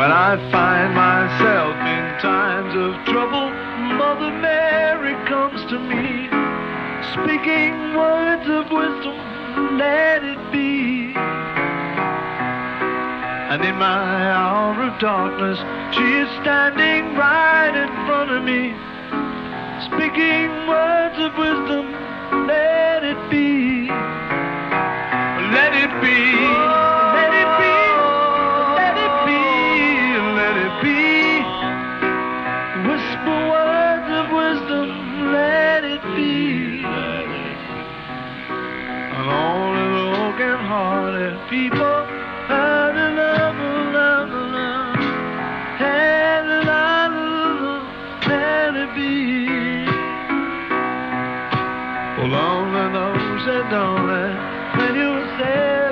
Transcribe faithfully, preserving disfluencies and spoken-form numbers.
When I find myself in times of trouble, Mother Mary comes to me, speaking words of wisdom, let it be. And in my hour of darkness, she is standing right in front of me, speaking words of wisdom, let it be. Let it be. Let it be. Let it be. Let it be. Whisper words of wisdom, let it be. And all the broken-hearted people, let it love, love, love, let it love, let it be. Well, all of those that don't let when you say